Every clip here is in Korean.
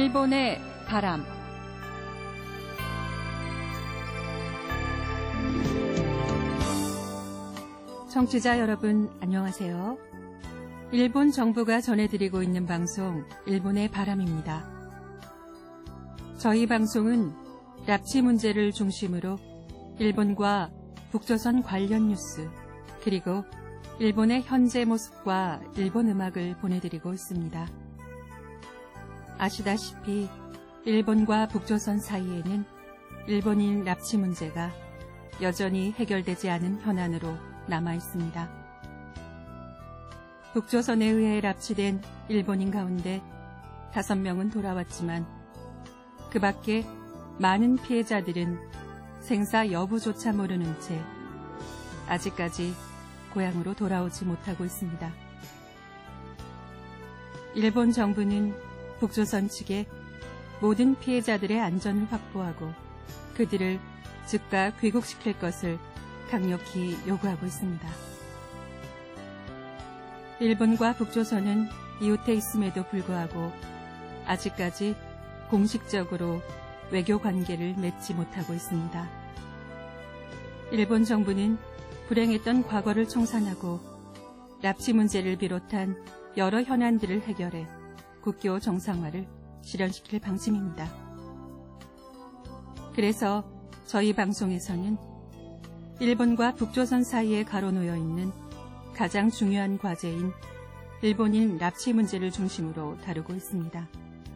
일본의 바람. 청취자 여러분 안녕하세요. 일본 정부가 전해드리고 있는 방송 일본의 바람입니다. 저희 방송은 납치 문제를 중심으로 일본과 북조선 관련 뉴스 그리고 일본의 현재 모습과 일본 음악을 보내드리고 있습니다. 아시다시피 일본과 북조선 사이에는 일본인 납치 문제가 여전히 해결되지 않은 현안으로 남아 있습니다. 북조선에 의해 납치된 일본인 가운데 5명은 돌아왔지만 그 밖에 많은 피해자들은 생사 여부조차 모르는 채 아직까지 고향으로 돌아오지 못하고 있습니다. 일본 정부는 북조선 측에 모든 피해자들의 안전을 확보하고 그들을 즉각 귀국시킬 것을 강력히 요구하고 있습니다. 일본과 북조선은 이웃해 있음에도 불구하고 아직까지 공식적으로 외교 관계를 맺지 못하고 있습니다. 일본 정부는 불행했던 과거를 청산하고 납치 문제를 비롯한 여러 현안들을 해결해 국교 정상화를 실현시킬 방침입니다. 그래서 저희 방송에서는 일본과 북조선 사이에 가로놓여 있는 가장 중요한 과제인 일본인 납치 문제를 중심으로 다루고 있습니다.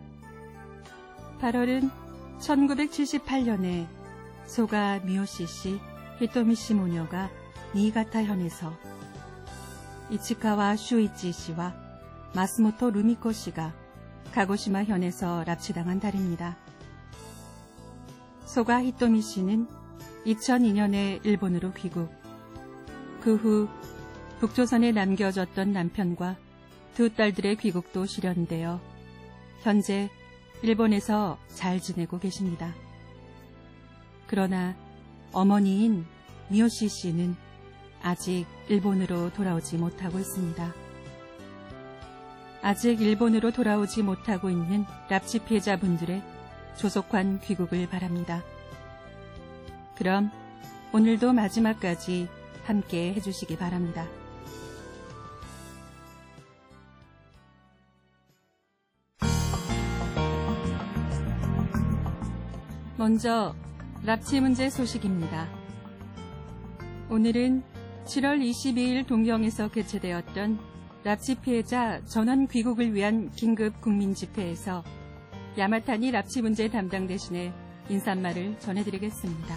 8월은 1978년에 소가 미요시 씨, 히토미 씨 모녀가 니이가타현에서 이치카와 슈이치 씨와 마스모토 루미코 씨가 가고시마 현에서 납치당한 달입니다. 소가 히토미 씨는 2002년에 일본으로 귀국. 그 후 북조선에 남겨졌던 남편과 2딸들의 귀국도 실현되어 현재 일본에서 잘 지내고 계십니다. 그러나 어머니인 미요시 씨는 아직 일본으로 돌아오지 못하고 있습니다. 아직 일본으로 돌아오지 못하고 있는 납치 피해자분들의 조속한 귀국을 바랍니다. 그럼 오늘도 마지막까지 함께 해주시기 바랍니다. 먼저 납치 문제 소식입니다. 오늘은 7월 22일 동경에서 개최되었던 납치 피해자 전원 귀국을 위한 긴급 국민집회에서 야마타니 납치 문제 담당 대신에 인사말을 전해드리겠습니다.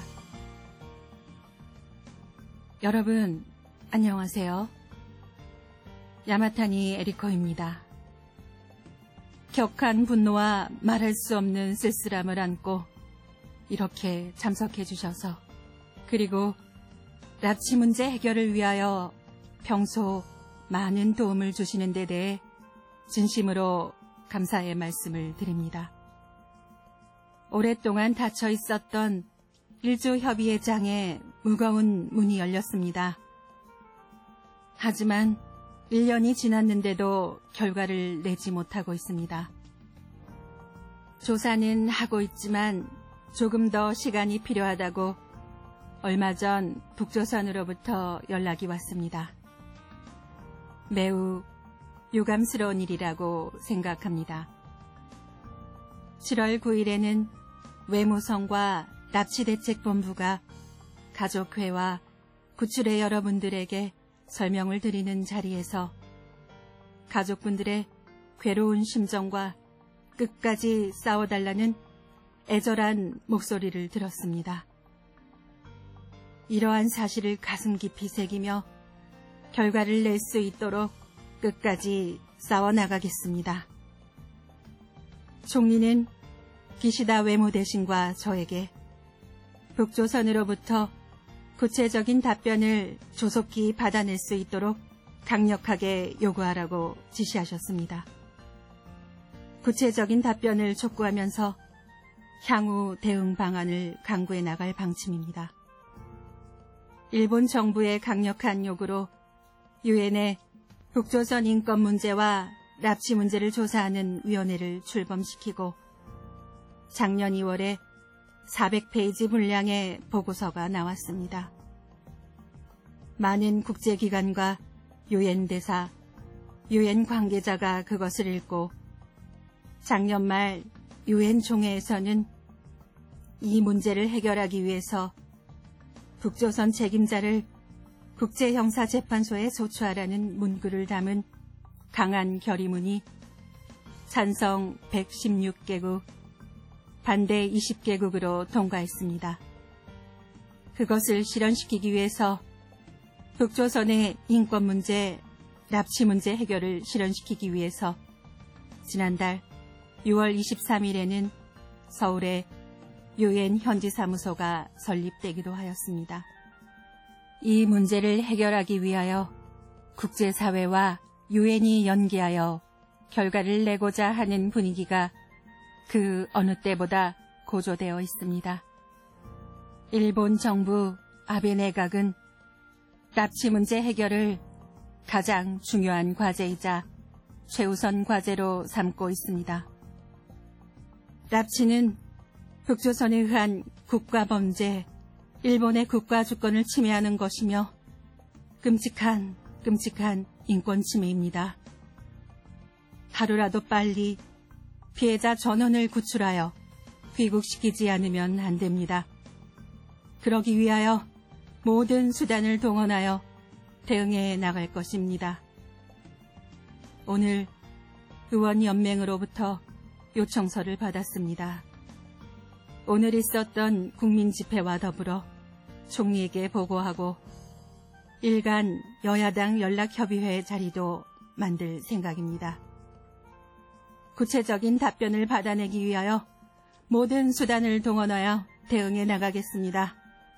여러분, 안녕하세요. 야마타니 에리코입니다. 격한 분노와 말할 수 없는 쓸쓸함을 안고 이렇게 참석해 주셔서 그리고 납치 문제 해결을 위하여 평소 많은 도움을 주시는 데 대해 진심으로 감사의 말씀을 드립니다. 오랫동안 닫혀 있었던 일조협의회장에 무거운 문이 열렸습니다. 하지만 1년이 지났는데도 결과를 내지 못하고 있습니다. 조사는 하고 있지만 조금 더 시간이 필요하다고 얼마 전 북조선으로부터 연락이 왔습니다. 매우 유감스러운 일이라고 생각합니다. 7월 9일에는 외무성과 납치대책본부가 가족회와 구출의 여러분들에게 설명을 드리는 자리에서 가족분들의 괴로운 심정과 끝까지 싸워달라는 애절한 목소리를 들었습니다. 이러한 사실을 가슴 깊이 새기며 결과를 낼 수 있도록 끝까지 싸워나가겠습니다. 총리는 기시다 외무대신과 저에게 북조선으로부터 구체적인 답변을 조속히 받아낼 수 있도록 강력하게 요구하라고 지시하셨습니다. 구체적인 답변을 촉구하면서 향후 대응 방안을 강구해 나갈 방침입니다. 일본 정부의 강력한 요구로 유엔에 북조선 인권 문제와 납치 문제를 조사하는 위원회를 출범시키고 작년 2월에 400페이지 분량의 보고서가 나왔습니다. 많은 국제기관과 유엔 대사, 유엔 관계자가 그것을 읽고 작년 말 유엔 총회에서는 이 문제를 해결하기 위해서 북조선 책임자를 국제형사재판소에 소추하라는 문구를 담은 강한 결의문이 찬성 116개국, 반대 20개국으로 통과했습니다. 그것을 실현시키기 위해서 북조선의 인권 문제, 납치 문제 해결을 실현시키기 위해서 지난달 6월 23일에는 서울에 유엔 현지사무소가 설립되기도 하였습니다. 이 문제를 해결하기 위하여 국제사회와 유엔이 연기하여 결과를 내고자 하는 분위기가 그 어느 때보다 고조되어 있습니다. 일본 정부 아베 내각은 납치 문제 해결을 가장 중요한 과제이자 최우선 과제로 삼고 있습니다. 납치는 북조선에 의한 국가범죄, 일본의 국가 주권을 침해하는 것이며 끔찍한 인권 침해입니다. 하루라도 빨리 피해자 전원을 구출하여 귀국시키지 않으면 안 됩니다. 그러기 위하여 모든 수단을 동원하여 대응해 나갈 것입니다. 오늘 의원연맹으로부터 요청서를 받았습니다. 오늘 있었던 국민집회와 더불어 총리에게 보고하고 일간 여야당 연락협의회 자리도 만들 생각입니다. 구체적인 답변을 받아내기 위하여 모든 수단을 동원하여 대응해 나가겠습니다.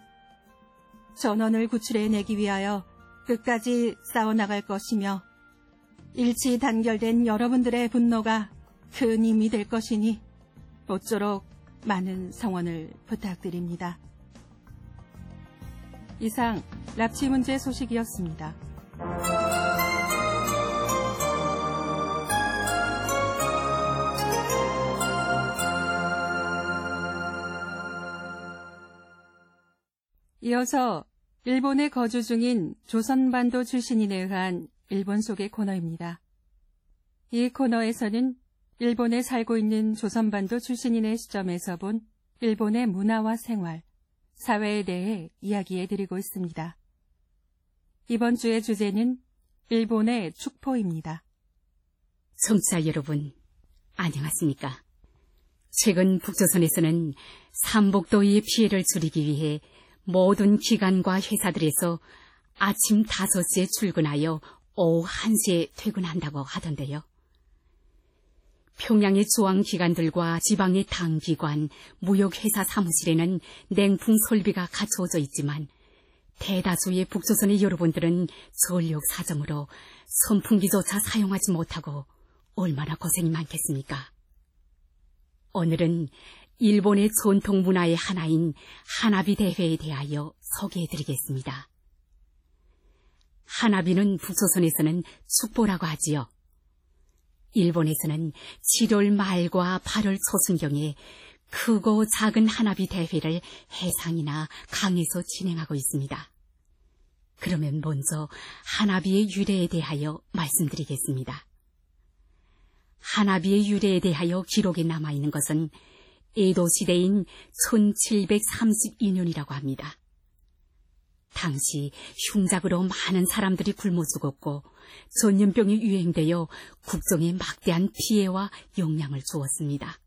전원을 구출해내기 위하여 끝까지 싸워나갈 것이며 일치 단결된 여러분들의 분노가 큰 힘이 될 것이니 모쪼록 많은 성원을 부탁드립니다. 이상 납치 문제 소식이었습니다. 이어서 일본에 거주 중인 조선반도 출신인에 의한 일본 속의 코너입니다. 이 코너에서는 일본에 살고 있는 조선반도 출신인의 시점에서 본 일본의 문화와 생활, 사회에 대해 이야기해드리고 있습니다. 이번 주의 주제는 일본의 축포입니다. 청취자 여러분, 안녕하십니까? 최근 북조선에서는 삼복더위의 피해를 줄이기 위해 모든 기관과 회사들에서 아침 5시에 출근하여 오후 1시에 퇴근한다고 하던데요. 평양의 조항기관들과 지방의 당기관, 무역회사 사무실에는 냉풍 설비가 갖추어져 있지만 대다수의 북조선의 여러분들은 전력 사정으로 선풍기조차 사용하지 못하고 얼마나 고생이 많겠습니까? 오늘은 일본의 전통 문화의 하나인 하나비 대회에 대하여 소개해드리겠습니다. 하나비는 북조선에서는 축보라고 하지요. 일본에서는 7월 말과 8월 초순경에 크고 작은 하나비 대회를 해상이나 강에서 진행하고 있습니다. 그러면 먼저 하나비의 유래에 대하여 말씀드리겠습니다. 하나비의 유래에 대하여 기록에 남아있는 것은 에도 시대인 1732년이라고 합니다. 당시 흉작으로 많은 사람들이 굶어 죽었고 전염병이 유행되어 국정에 막대한 피해와 영향을 주었습니다.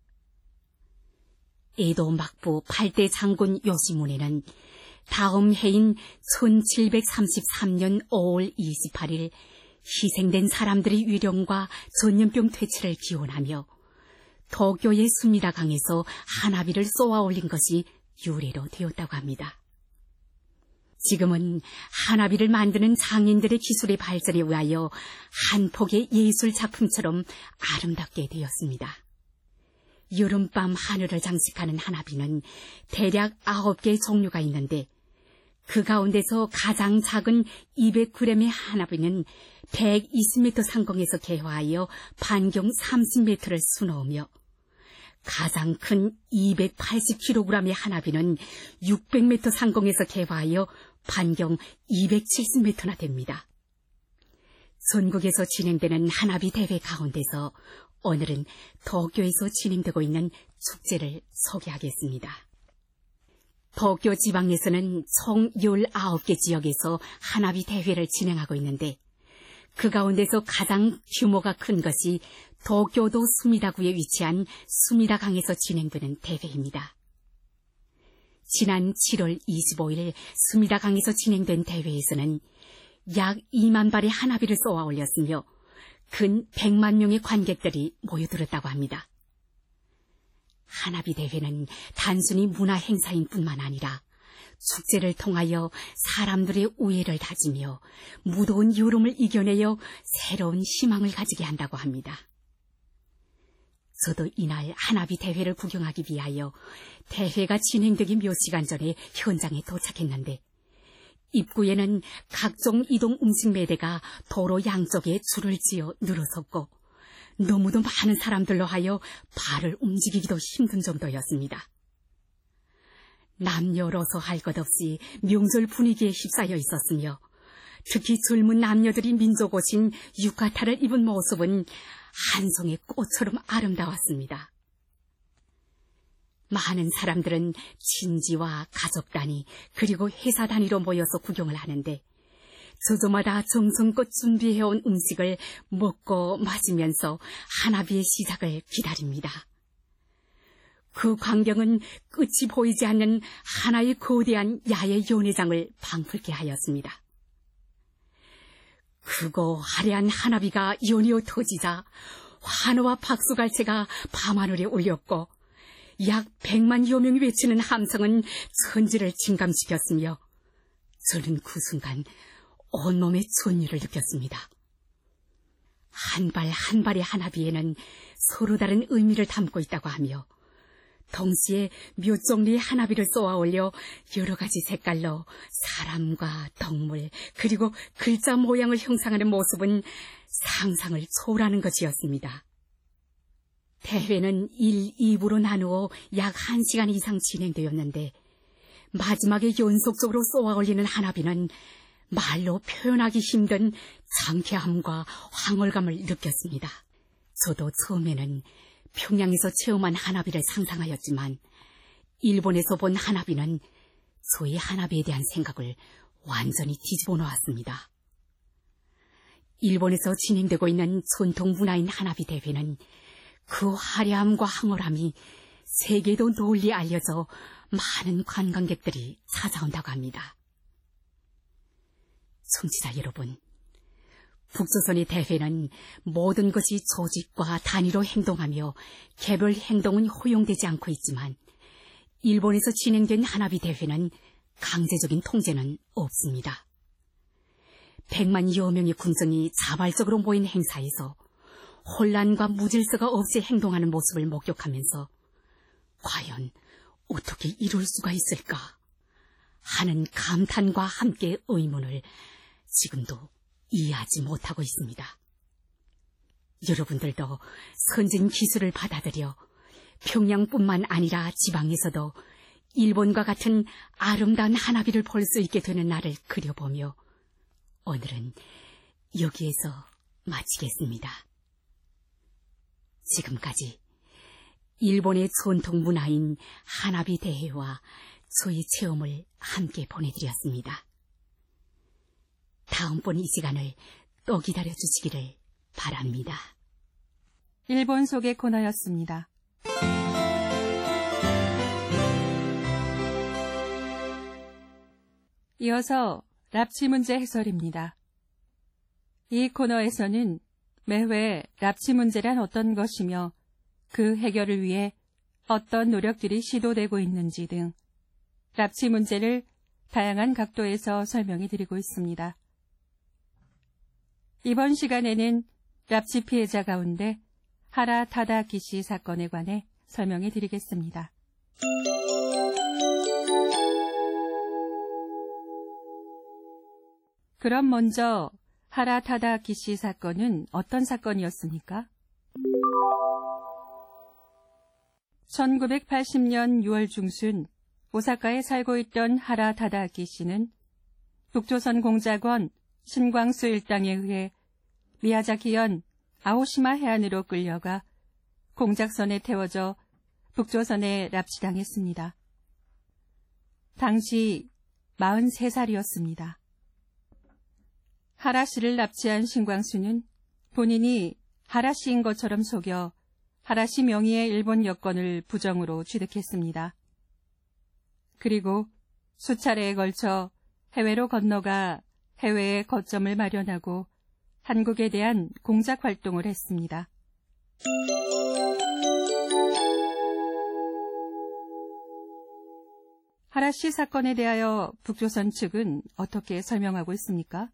에도 막부 8대 장군 요시무네는 다음 해인 1733년 5월 28일 희생된 사람들의 위령과 전염병 퇴치를 기원하며 도쿄의 수미다 강에서 하나비를 쏘아 올린 것이 유래로 되었다고 합니다. 지금은 하나비를 만드는 장인들의 기술의 발전에 의하여 한 폭의 예술 작품처럼 아름답게 되었습니다. 여름밤 하늘을 장식하는 하나비는 대략 9개의 종류가 있는데 그 가운데서 가장 작은 200g의 하나비는 120m 상공에서 개화하여 반경 30m를 수놓으며 가장 큰 280kg의 하나비는 600m 상공에서 개화하여 반경 270m나 됩니다. 전국에서 진행되는 하나비 대회 가운데서 오늘은 도쿄에서 진행되고 있는 축제를 소개하겠습니다. 도쿄 지방에서는 총 19개 지역에서 하나비 대회를 진행하고 있는데 그 가운데서 가장 규모가 큰 것이 도쿄도 수미다구에 위치한 수미다강에서 진행되는 대회입니다. 지난 7월 25일 수미다강에서 진행된 대회에서는 약 2만 발의 하나비를 쏘아 올렸으며 근 100만 명의 관객들이 모여들었다고 합니다. 하나비 대회는 단순히 문화 행사인 뿐만 아니라 축제를 통하여 사람들의 우애를 다지며 무더운 여름을 이겨내어 새로운 희망을 가지게 한다고 합니다. 저도 이날 하나비 대회를 구경하기 위하여 대회가 진행되기 몇 시간 전에 현장에 도착했는데 입구에는 각종 이동 음식 매대가 도로 양쪽에 줄을 지어 늘어섰고 너무도 많은 사람들로 하여 발을 움직이기도 힘든 정도였습니다. 남녀로서 할 것 없이 명절 분위기에 휩싸여 있었으며 특히 젊은 남녀들이 민족 옷인 유카타를 입은 모습은 한 송의 꽃처럼 아름다웠습니다. 많은 사람들은 친지와 가족 단위 그리고 회사 단위로 모여서 구경을 하는데 저조마다 정성껏 준비해온 음식을 먹고 마시면서 하나비의 시작을 기다립니다. 그 광경은 끝이 보이지 않는 하나의 거대한 야외 연회장을 방불케 하였습니다. 크고 화려한 하나비가 연이어 터지자 환호와 박수갈채가 밤하늘에 울렸고 약 100만여 명이 외치는 함성은 천지를 진감시켰으며 저는 그 순간 온몸의 전율을 느꼈습니다. 한 발 한 발의 하나비에는 서로 다른 의미를 담고 있다고 하며 동시에 몇 종류의 하나비를 쏘아 올려 여러 가지 색깔로 사람과 동물 그리고 글자 모양을 형상하는 모습은 상상을 초월하는 것이었습니다. 대회는 1, 2부로 나누어 약 1시간 이상 진행되었는데 마지막에 연속적으로 쏘아 올리는 하나비는 말로 표현하기 힘든 상쾌함과 황홀감을 느꼈습니다. 저도 처음에는 평양에서 체험한 하나비를 상상하였지만 일본에서 본 하나비는 저의 하나비에 대한 생각을 완전히 뒤집어 놓았습니다. 일본에서 진행되고 있는 전통 문화인 하나비 대회는 그 화려함과 황홀함이 세계에도 널리 알려져 많은 관광객들이 찾아온다고 합니다. 청취자 여러분, 북조선의 대회는 모든 것이 조직과 단위로 행동하며 개별 행동은 허용되지 않고 있지만 일본에서 진행된 하나비 대회는 강제적인 통제는 없습니다. 100만여 명의 군정이 자발적으로 모인 행사에서 혼란과 무질서가 없이 행동하는 모습을 목격하면서 과연 어떻게 이룰 수가 있을까 하는 감탄과 함께 의문을 지금도 이해하지 못하고 있습니다. 여러분들도 선진 기술을 받아들여 평양뿐만 아니라 지방에서도 일본과 같은 아름다운 하나비를 볼 수 있게 되는 날을 그려보며 오늘은 여기에서 마치겠습니다. 지금까지 일본의 전통 문화인 하나비 대회와 저의 체험을 함께 보내드렸습니다. 다음번 이 시간을 또 기다려주시기를 바랍니다. 일본 소개 코너였습니다. 이어서 납치 문제 해설입니다. 이 코너에서는 매회 납치 문제란 어떤 것이며 그 해결을 위해 어떤 노력들이 시도되고 있는지 등 납치 문제를 다양한 각도에서 설명해 드리고 있습니다. 이번 시간에는 납치 피해자 가운데 하라 타다키 씨 사건에 관해 설명해 드리겠습니다. 그럼 먼저 하라 타다키 씨 사건은 어떤 사건이었습니까? 1980년 6월 중순 오사카에 살고 있던 하라 타다아키 씨는 북조선 공작원 신광수 일당에 의해 미야자키현 아오시마 해안으로 끌려가 공작선에 태워져 북조선에 납치당했습니다. 당시 43살이었습니다. 하라 씨를 납치한 신광수는 본인이 하라 씨인 것처럼 속여 하라 씨 명의의 일본 여권을 부정으로 취득했습니다. 그리고 수차례에 걸쳐 해외로 건너가 해외에 거점을 마련하고 한국에 대한 공작 활동을 했습니다. 하라 씨 사건에 대하여 북조선 측은 어떻게 설명하고 있습니까?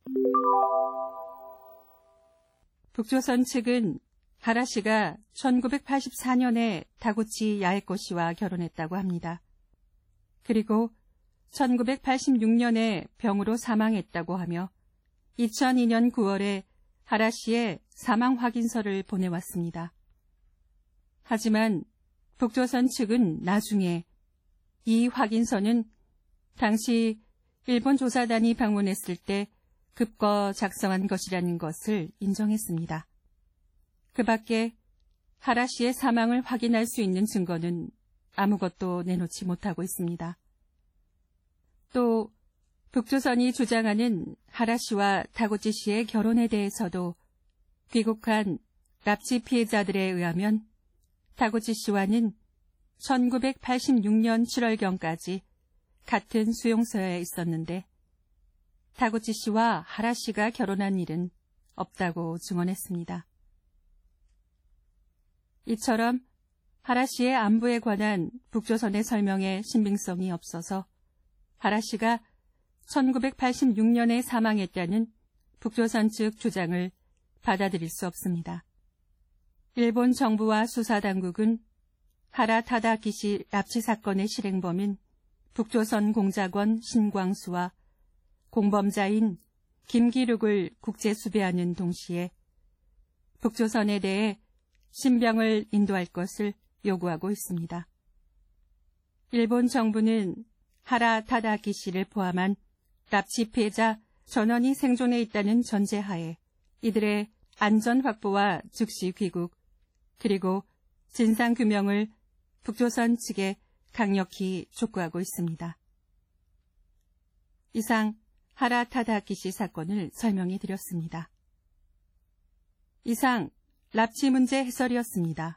북조선 측은 하라 씨가 1984년에 다구치 야에코 씨와 결혼했다고 합니다. 그리고 1986년에 병으로 사망했다고 하며 2002년 9월에 하라 씨의 사망 확인서를 보내왔습니다. 하지만 북조선 측은 나중에 이 확인서는 당시 일본 조사단이 방문했을 때 급거 작성한 것이라는 것을 인정했습니다. 그 밖에 하라 씨의 사망을 확인할 수 있는 증거는 아무것도 내놓지 못하고 있습니다. 또 북조선이 주장하는 하라 씨와 다구치 씨의 결혼에 대해서도 귀국한 납치 피해자들에 의하면 다구치 씨와는 1986년 7월경까지 같은 수용소에 있었는데 다구치 씨와 하라 씨가 결혼한 일은 없다고 증언했습니다. 이처럼 하라 씨의 안부에 관한 북조선의 설명에 신빙성이 없어서 하라 씨가 1986년에 사망했다는 북조선 측 주장을 받아들일 수 없습니다. 일본 정부와 수사당국은 하라 타다아키 씨 납치 사건의 실행범인 북조선 공작원 신광수와 공범자인 김기륙을 국제 수배하는 동시에 북조선에 대해 신병을 인도할 것을 요구하고 있습니다. 일본 정부는 하라 타다아키 씨를 포함한 납치 피해자 전원이 생존해 있다는 전제하에 이들의 안전 확보와 즉시 귀국 그리고 진상규명을 북조선 측에 강력히 촉구하고 있습니다. 이상 하라 타다아키 씨 사건을 설명해 드렸습니다. 이상 납치 문제 해설이었습니다.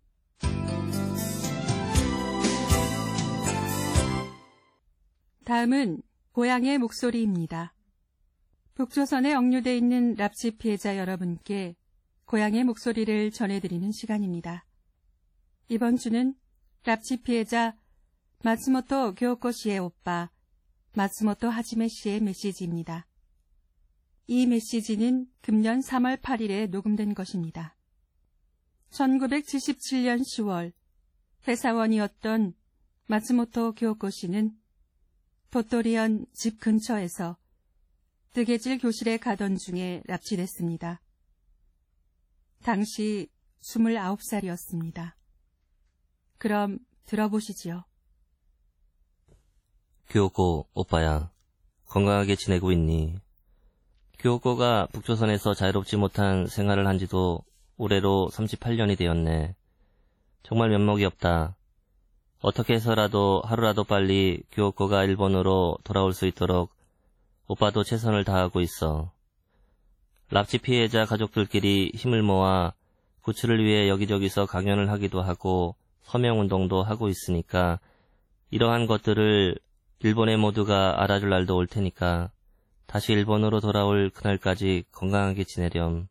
다음은 고향의 목소리입니다. 북조선에 억류돼 있는 납치 피해자 여러분께 고향의 목소리를 전해드리는 시간입니다. 이번 주는 납치 피해자 마츠모토 교코 씨의 오빠 마츠모토 하지메 씨의 메시지입니다. 이 메시지는 금년 3월 8일에 녹음된 것입니다. 1977년 10월 회사원이었던 마츠모토 교코 씨는 도토리현 집 근처에서 뜨개질 교실에 가던 중에 납치됐습니다. 당시 29살이었습니다. 그럼 들어보시지요. 교코 오빠야, 건강하게 지내고 있니? 교코가 북조선에서 자유롭지 못한 생활을 한 지도 올해로 38년이 되었네. 정말 면목이 없다. 어떻게 해서라도 하루라도 빨리 교코가 일본으로 돌아올 수 있도록 오빠도 최선을 다하고 있어. 납치 피해자 가족들끼리 힘을 모아 구출을 위해 여기저기서 강연을 하기도 하고 서명운동도 하고 있으니까 이러한 것들을 일본의 모두가 알아줄 날도 올 테니까 다시 일본으로 돌아올 그날까지 건강하게 지내렴.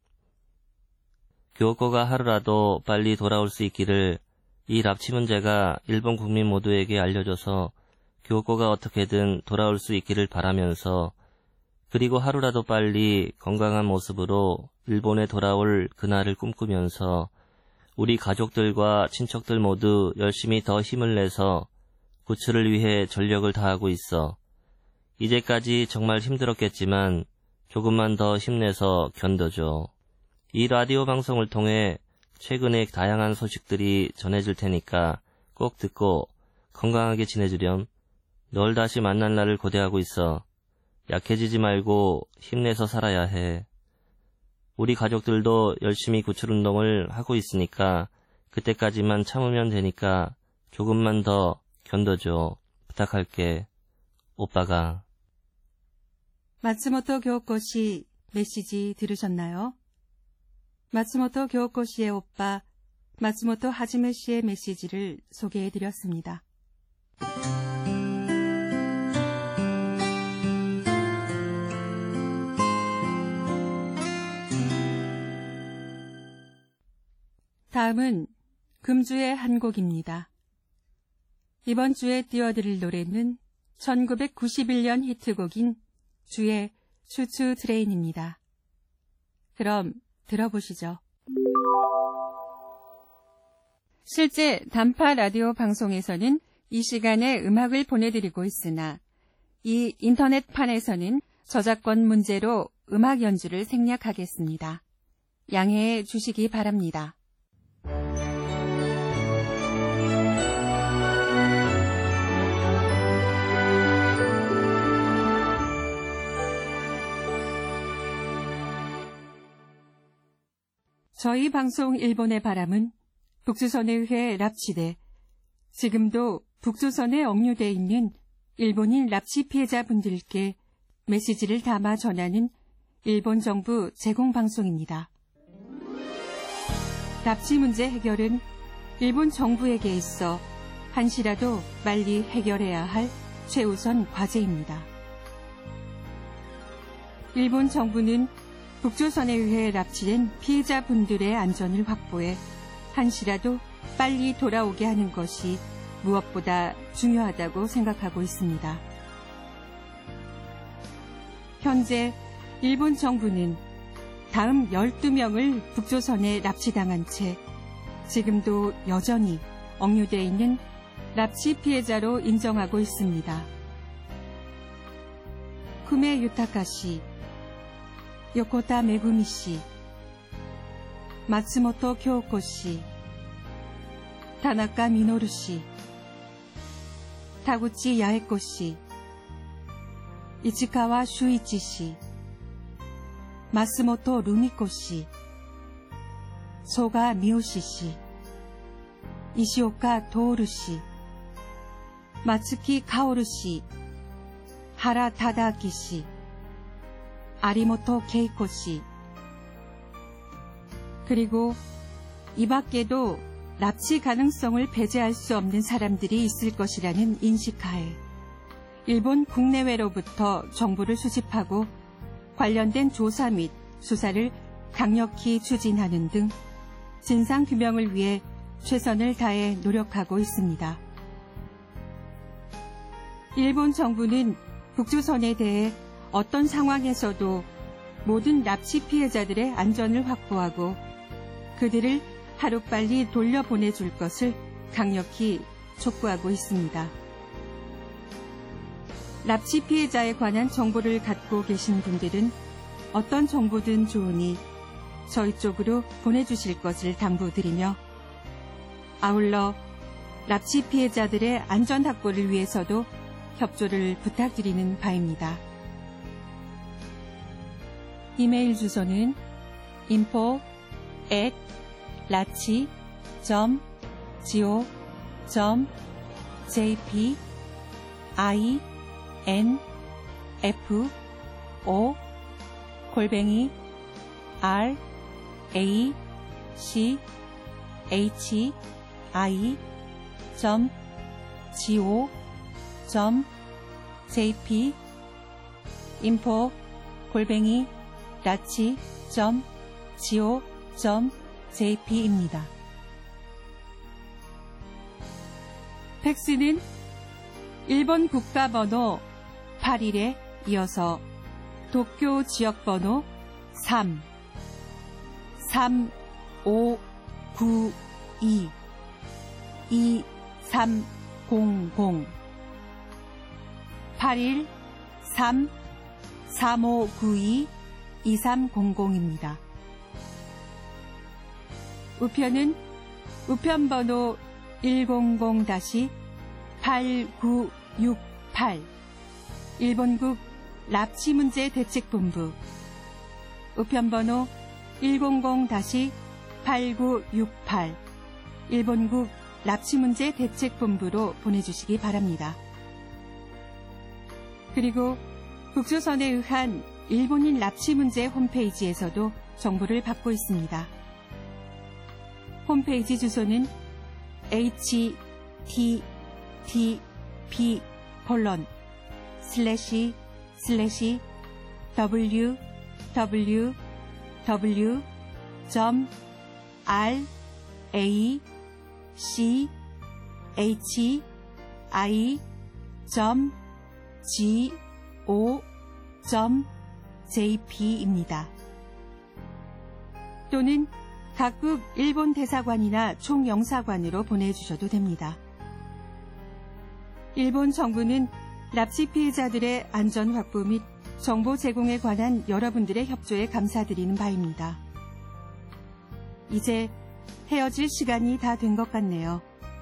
교코가 하루라도 빨리 돌아올 수 있기를 이 납치 문제가 일본 국민 모두에게 알려져서 교코가 어떻게든 돌아올 수 있기를 바라면서 그리고 하루라도 빨리 건강한 모습으로 일본에 돌아올 그날을 꿈꾸면서 우리 가족들과 친척들 모두 열심히 더 힘을 내서 구출을 위해 전력을 다하고 있어. 이제까지 정말 힘들었겠지만 조금만 더 힘내서 견뎌줘. 이 라디오 방송을 통해 최근에 다양한 소식들이 전해질 테니까 꼭 듣고 건강하게 지내주렴. 널 다시 만날 날을 고대하고 있어. 약해지지 말고 힘내서 살아야 해. 우리 가족들도 열심히 구출운동을 하고 있으니까 그때까지만 참으면 되니까 조금만 더 견뎌줘. 부탁할게. 오빠가. 마츠모토 교오코 씨 메시지 들으셨나요? 마츠모토 교오코 씨의 오빠 마츠모토 하지메 씨의 메시지를 소개해드렸습니다. 다음은 금주의 한 곡입니다. 이번 주에 띄워드릴 노래는 1991년 히트곡인 주의 추추 트레인입니다. 그럼 들어보시죠. 실제 단파 라디오 방송에서는 이 시간에 음악을 보내드리고 있으나 이 인터넷판에서는 저작권 문제로 음악 연주를 생략하겠습니다. 양해해 주시기 바랍니다. 저희 방송 일본의 바람은 북조선에 의해 납치돼 지금도 북조선에 억류돼 있는 일본인 납치 피해자분들께 메시지를 담아 전하는 일본 정부 제공 방송입니다. 납치 문제 해결은 일본 정부에게 있어 한시라도 빨리 해결해야 할 최우선 과제입니다. 일본 정부는 북조선에 의해 납치된 피해자분들의 안전을 확보해 한시라도 빨리 돌아오게 하는 것이 무엇보다 중요하다고 생각하고 있습니다. 현재 일본 정부는 다음 12명을 북조선에 납치당한 채 지금도 여전히 억류되어 있는 납치 피해자로 인정하고 있습니다. 쿠메 유타카 씨, 요코타 메구미 씨, 마츠모토 교오코 씨, 타나카 미노루 씨, 타구치 야에코 씨, 이치카와 슈이치 씨, 마스모토 루미코 씨, 소가 미오시 씨, 이시오카 도오루 씨, 마츠키 카오루 씨, 하라 타다아키 씨, 아리모토 케이코 씨, 그리고 이 밖에도 납치 가능성을 배제할 수 없는 사람들이 있을 것이라는 인식하에 일본 국내외로부터 정보를 수집하고 관련된 조사 및 수사를 강력히 추진하는 등 진상규명을 위해 최선을 다해 노력하고 있습니다. 일본 정부는 북조선에 대해 어떤 상황에서도 모든 납치 피해자들의 안전을 확보하고 그들을 하루빨리 돌려보내줄 것을 강력히 촉구하고 있습니다. 납치 피해자에 관한 정보를 갖고 계신 분들은 어떤 정보든 좋으니 저희 쪽으로 보내주실 것을 당부드리며 아울러 납치 피해자들의 안전 확보를 위해서도 협조를 부탁드리는 바입니다. 이메일 주소는 info@lachi.go.jp info@rachi.go.jp info@rachi.go.jp입니다. 팩스는 1번 국가번호 81에 이어서 도쿄 지역번호 3592 2300 813-3592-2300입니다. 우편은 우편번호 100-8968 일본국 납치문제대책본부 우편번호 100-8968 일본국 납치문제대책본부로 보내주시기 바랍니다. 그리고 북조선에 의한 일본인 납치문제 홈페이지에서도 정보를 받고 있습니다. 홈페이지 주소는 www.rachi-go.jp입니다. 또는 각국 일본 대사관이나 총영사관으로 보내주셔도 됩니다. 일본 정부는 납치 피해자들의 안전 확보 및 정보 제공에 관한 여러분들의 협조에 감사드리는 바입니다. 이제 헤어질 시간이 다 된 것 같네요.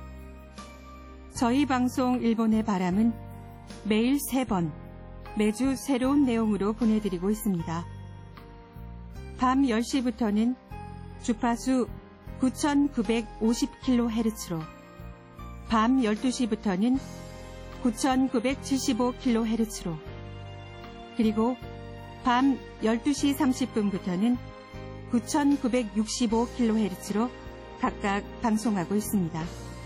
저희 방송 일본의 바람은 매일 3번, 매주 새로운 내용으로 보내드리고 있습니다. 밤 10시부터는 주파수 9950kHz로, 밤 12시부터는 9975kHz로, 그리고 밤 12시 30분부터는 9965kHz로 각각 방송하고 있습니다.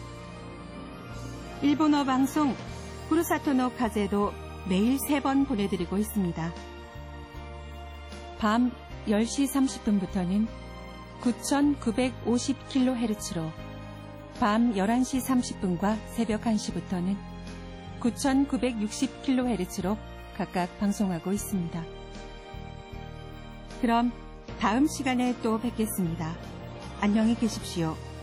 일본어 방송 후르사토노 카제도 매일 3번 보내드리고 있습니다. 밤 10시 30분부터는 9950kHz로, 밤 11시 30분과 새벽 1시부터는 9960kHz로 각각 방송하고 있습니다. 그럼 다음 시간에 또 뵙겠습니다. 안녕히 계십시오.